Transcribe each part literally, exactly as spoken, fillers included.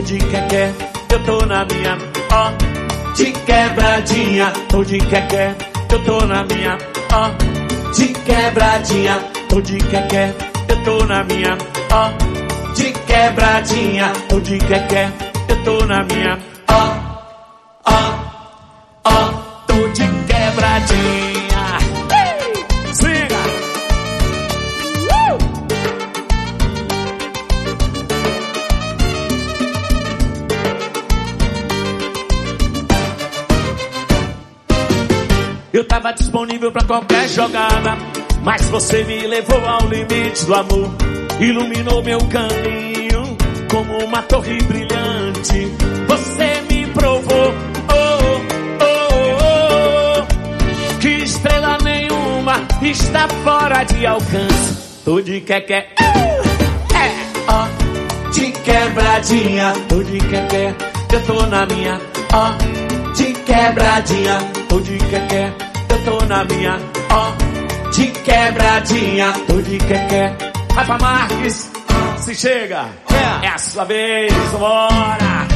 de quequé, eu tô na minha, ó, de quebradinha, tô de quequé, eu tô na minha, ó, de quebradinha, tô de quequé, eu tô na minha, ó, de quebradinha, tô de quequé, eu tô na minha, ó, ó, ó, tô de quebradinha. Siga! Uh! Eu tava disponível pra qualquer jogada, mas você me levou ao limite do amor. Iluminou meu caminho como uma torre brilhante. Você me provou, oh, oh, oh, que estrela nenhuma está fora de alcance. Tô de quequé, é, ó, de quebradinha. Tô de quequé, eu tô na minha, ó, de quebradinha. Tô de quequé, eu tô na minha, ó, de quebradinha. Tô de quequé. Rafa Marques, se chega, é a sua vez, vambora.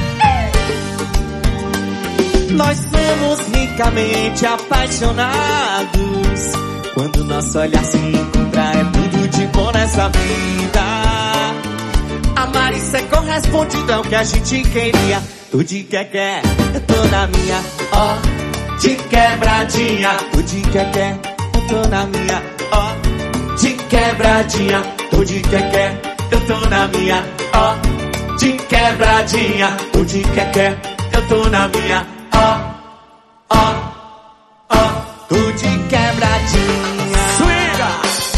Nós somos ricamente apaixonados. Quando nosso olhar se encontrar é tudo de bom nessa vida. Amar e ser correspondido é o que a gente queria. Tô de quequé, eu tô na minha, ó, de quebradinha. Tô de quequé, eu tô na minha, ó, de quebradinha. Tô de quequé, eu tô na minha, ó, de quebradinha. Tô de quequé, eu tô na minha, ó, ó, ó, tô de quebradinha. Swinga!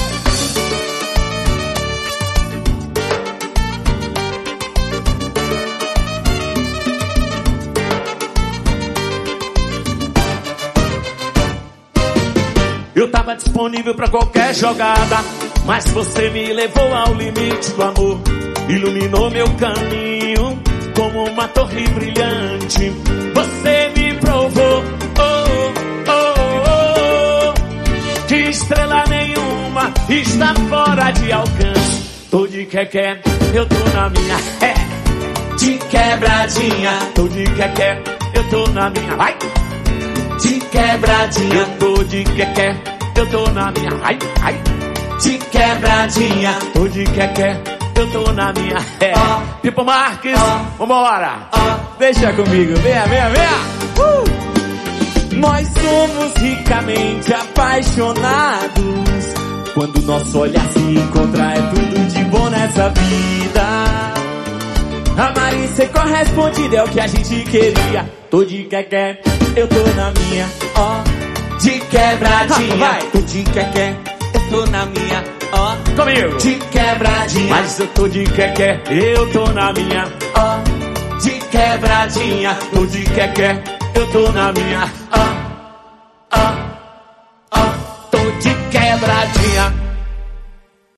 Eu tava disponível pra qualquer jogada, mas você me levou ao limite do amor. Iluminou meu caminho como uma torre brilhante. Você me provou, oh, oh, oh, oh, que estrela nenhuma está fora de alcance. Tô de quequé, eu tô na minha, é, de quebradinha. Tô de quequé, eu tô na minha, vai, de quebradinha. Eu tô de quequé, eu tô na minha, ai, ai, de quebradinha. Tô de quequé, eu tô na minha, é. Oh, Pipo Marques, oh, vambora. Oh, deixa comigo, venha, venha, venha. Uh! Nós somos ricamente apaixonados. Quando nosso olhar se encontrar é tudo de bom nessa vida. Amar e ser correspondido é o que a gente queria. Tô de quequé, eu tô na minha, ó, de quebradinha. Vai. Tô de quequé, eu tô na minha, ó, comigo, de quebradinha. Mas eu tô de quequé, eu tô na minha, ó, de quebradinha. Tô de quequé, eu tô na minha, ó, ó, ó, tô de quebradinha.